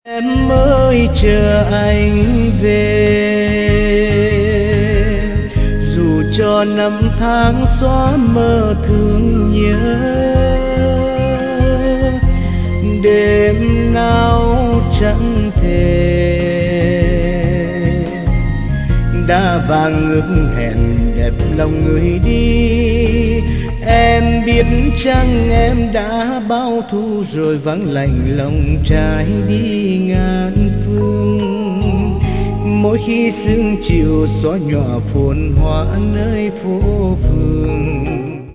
Em mới chờ anh về, dù cho năm tháng xóa mơ thương nhớ. Đêm nào chẳng thể đã vàng ước hẹn đẹp lòng người đi. Em biết chăng em đã bao thu rồi vắng lạnh lòng trai đi ngàn phương. Mỗi khi sương chiều xóa nhòa phồn hoa nơi phố phường,